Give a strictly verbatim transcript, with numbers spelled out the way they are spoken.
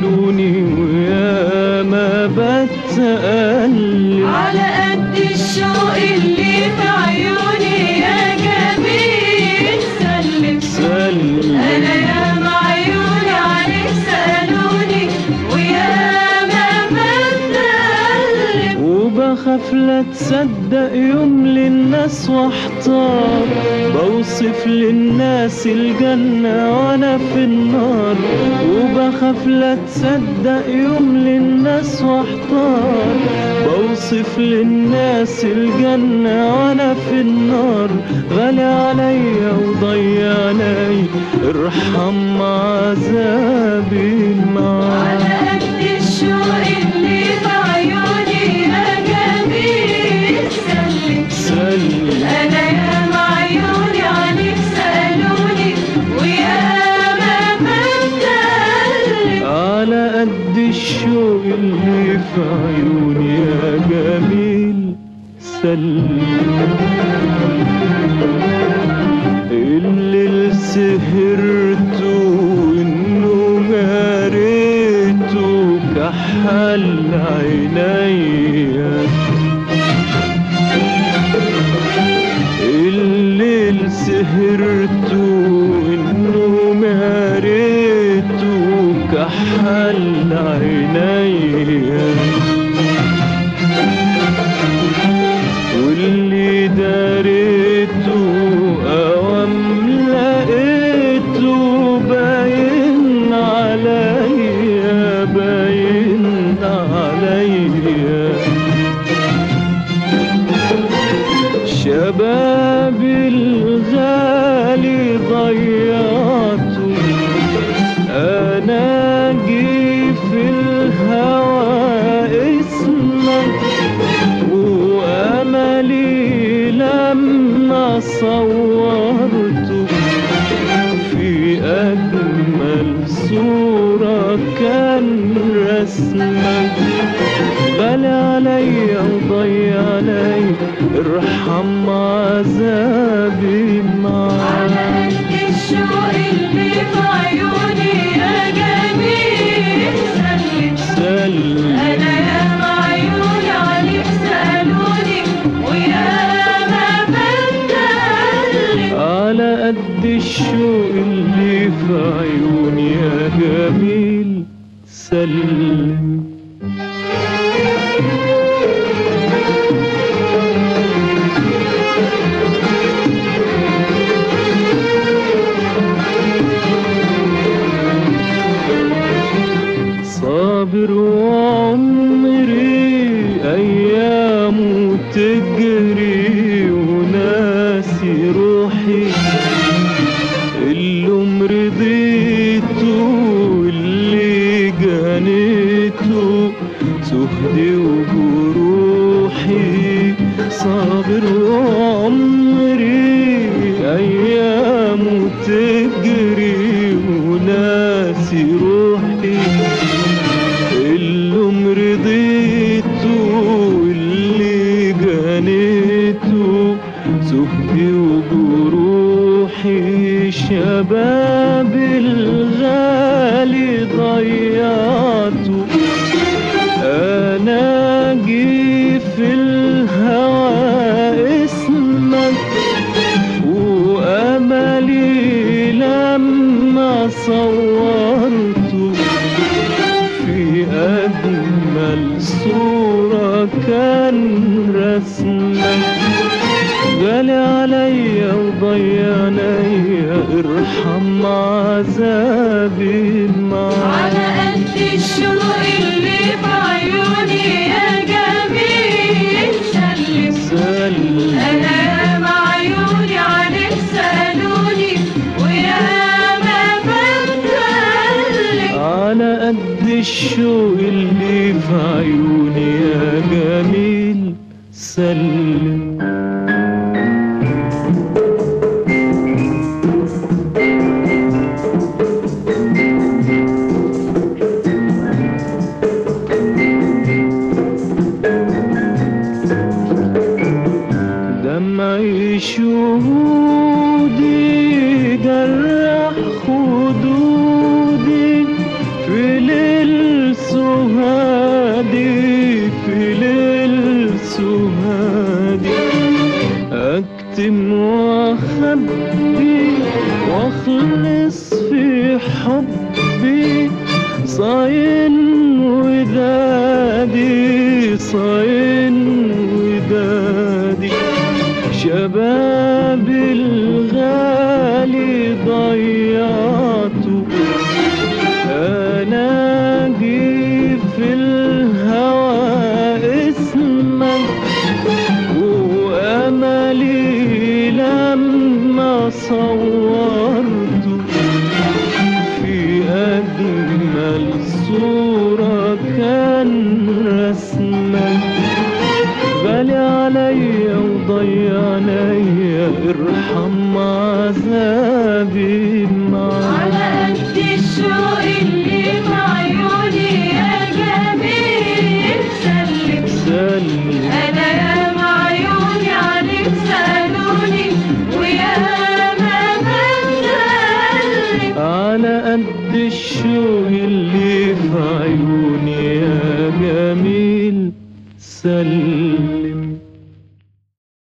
عيوني ويا ما بتألم على قد الشوق اللي في عيوني يا جميل سلم سلم. أنا يا ما عيوني عليك سألوني ويا ما بتألم وبخاف لا تصدق يوم للناس واحتار بوصف للناس الجنة وانا في النار وبخاف لا تصدق يوم للناس واحتار بوصف للناس الجنة وانا في النار غالي عليا وضيع علي ارحم عذابي النار على قد الشوق اللي في عيوني يا جميل سلم سلم. أنا يا ما عيوني عليك سألوني ويا ما بتألم على قد الشوق اللي في عيوني يا جميل سلم. الليل سهرته والنوم قريته كحل عينيا الليل سهرته والنوم قريته كحل عينيا واللي داريته اوام لقيته باين عليا باين عليا شبابي الغالي ضيعته انا جي في الهوى اسمك واملي لما صورته في اجمل صورة كان رسمك غالي عليا وضيع علي ارحم عذابي معاك على قد الشوق اللي في عيوني يا جميل سلم سلم. أنا يا ما عيوني عليك سألوني ويا ما بتألم على قد الشوق اللي في عيوني يا جميل سلم. صابر وعمري أيامه تجري وناسي روحي اللي مرضيته واللي جانيته تهدي وجروحي صابر وعمري أيامه تجري وناسي روحي اللي مرضيته واللي جانيته تهدي وجروحي شبابي الغالي ضيعته انا جي في الهوى اسمك واملي لما صورته في أجمل صورة كان رسمك غالي عليا وضيع عليا ارحم عذابي معاك على قد الشوق اللي في عيوني يا جميل سلم سلم. أنا يا ما عيوني عليك سألوني ويا ما بتألم على قد الشوق اللي في عيوني يا جميل سلم. دمعي شهودي جرح خدودي في ليل ليل سهادي في ليل سهادي أكتم وأخبي وأخلص في حبي صاين ودادي صاين ودادي شبابي الغالي ضيعته أناجي في الهوى اسمك وأملي لما صورته في أجمل صورة كان رسمك غالي عليا وضيع عليا ارحم عذابي معاك على قد الشوق اللي في عيوني يا جميل سلم سلم أنا يا عيوني عليك سألوني ويا ما بتسلم على قد الشوق اللي في عيوني يا جميل سلم